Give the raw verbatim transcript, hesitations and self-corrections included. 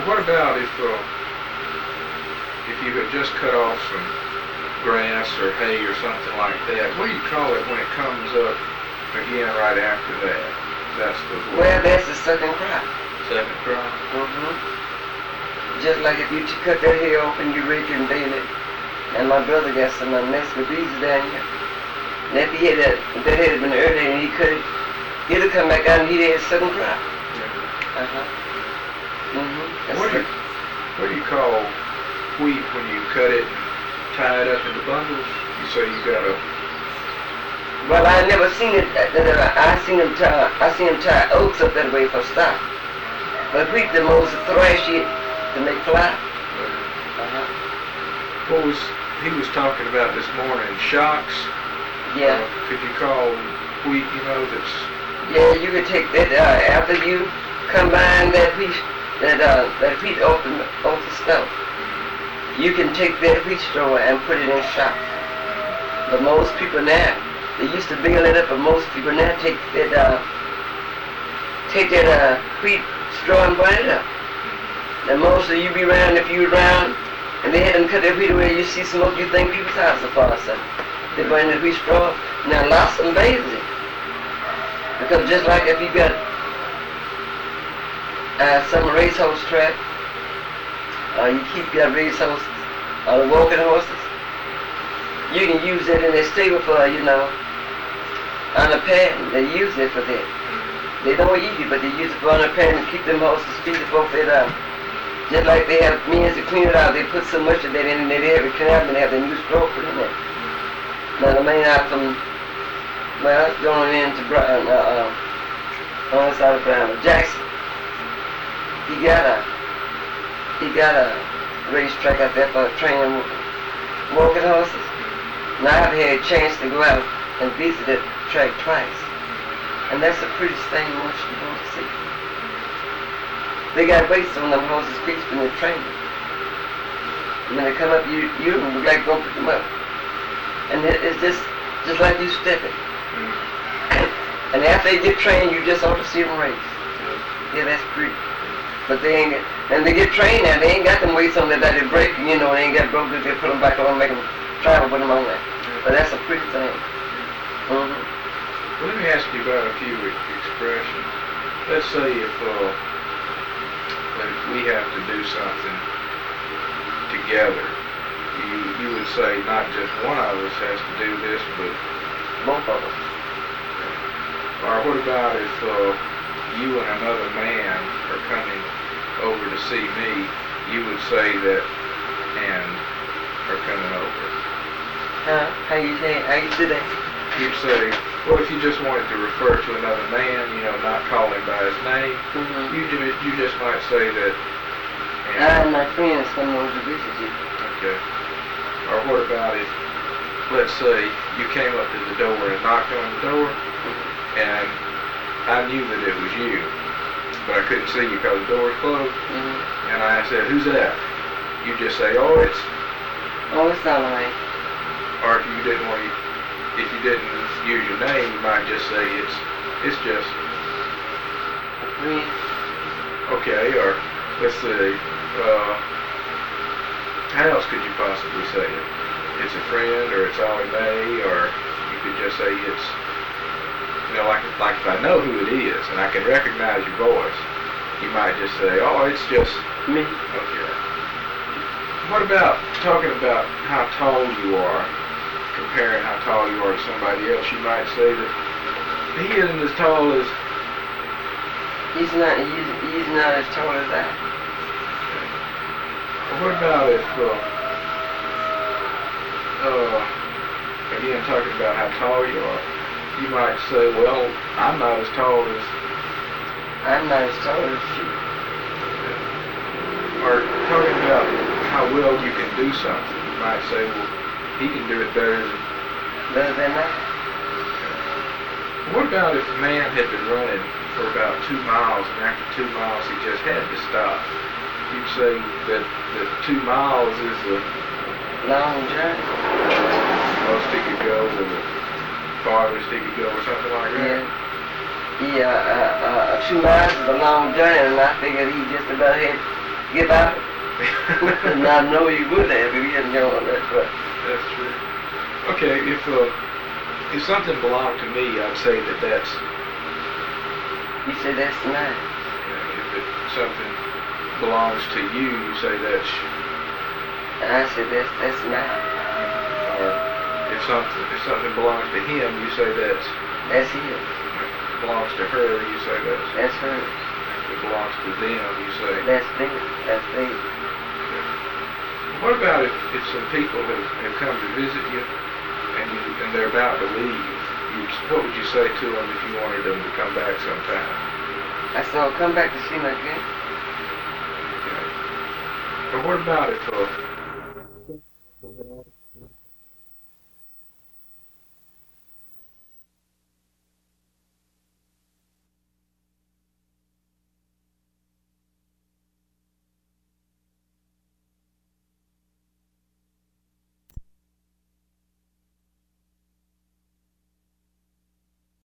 what about if uh, if you had just cut off some grass or hay or something like that? What do you call it when it comes up again right after that? That's the well, that's the second crop. Second crop. Mm-hmm. Just like if you cut that hay off and you rake and bale it, and my brother got some of the bees down here. And if he had that, if that had been early and he cut it, he'd have come back out and he'd have second crop. Yeah. Uh huh. Mm-hmm. What do you what do you call wheat when you cut it and tie it up into bundles? You say you got a. Well, I never seen it. Uh, I seen them tie. I seen them tie oats up that way for stock. But wheat, the most thrash it to make flour. Uh-huh. What was he was talking about this morning? Shocks. Yeah. Uh, could you call wheat? You know that's. Yeah, you could take that uh, after you combine that wheat, that uh, that wheat off the off the stove. You can take that wheat straw and put it in shocks. But most people now, they used to bale it up, but most people now take that uh, take that uh, wheat straw and burn it up. And most of you be around, if you around, and they had them cut that wheat away, you see smoke, you think people's house are far so they burn that wheat straw. Now lots of them bathe it. Because just like if you got uh, some racehorse track, uh, you keep your racehorse, uh, the walking horses, you can use that in their stable for, you know, on a pattern. They use it for that. They don't eat it, but they use it for on a pattern to keep them horses feed it before it out. Just like they have means to clean it out, they put so much of that in and they have it clean out and they have the new straw put in there. Now the main out from, well, it's going into Brown, uh, uh, on the side of Brown, Jackson. He got a, he got a racetrack out there for training walking horses. Now I've had a chance to go out and visit that track twice. And that's the prettiest thing most you want to see. They got weights on them horses' feet when they're training. And when they come up, you you look like going to pick them up. And it's just just like you stepping. And after they get trained, you just ought to see them race. Yeah, that's pretty. But they ain't, and they get trained now, they ain't got them weights on that that they break, you know, they ain't got broke, they put them back on and make them travel with them on that. But that's a pretty thing. Mm-hmm. Well, let me ask you about a few expressions. Let's say if, uh, if we have to do something together, you you would say not just one of us has to do this, but both of us. Or what about if uh, you and another man are coming over to see me, you would say that and are coming over. Huh? How you say? How you do that? You'd say, well, if you just wanted to refer to another man, you know, not call him by his name, mm-hmm. you do, you just might say that. And, I and my friends come over to visit you. Okay. Or what about if, let's say, you came up to the door and knocked on the door, mm-hmm. and I knew that it was you, but I couldn't see you because the door was closed, mm-hmm. and I said, who's that? You just say, oh, it's... Oh, it's all right. Or if you didn't want to, if you didn't use your name, you might just say it's, it's just... A friend. Okay, or let's say, uh, how else could you possibly say it? It's a friend, or it's Ollie Mae, or you could just say it's, you know, like, like if I know who it is and I can recognize your voice, you might just say, oh, it's just me. Okay. What about talking about how tall you are, comparing how tall you are to somebody else? You might say that he isn't as tall as... He's not, he's, he's not as tall as I. Okay. Well, what about if, uh, uh, again, talking about how tall you are, you might say, well, I'm not as tall as... I'm not as tall as you. Or talking about how well you can do something, you might say, well, he can do it better than... Better than I? What about if a man had been running for about two miles, and after two miles he just had to stop? You'd say that, that two miles is a... long journey. Most he could go, or the farthest he could go, or something like that? Yeah. Yeah, uh, uh, two miles is a long journey, and I figured he just about had, give out. And I know you would have if you hadn't gone on that track. That's true. Okay, if uh, if something belonged to me, I'd say that that's. You say that's nice. Yeah, if it, something belongs to you, you say that's. And I said that's that's nice. Or if something if something belongs to him, you say that's. That's his. If it belongs to her, you say that's. That's hers. If it belongs to them, you say. That's them. That's them. What about if, if some people have, have come to visit you and you and they're about to leave? You, what would you say to them if you wanted them to come back sometime? I said, oh, come back to see my kid. Okay. But what about if uh,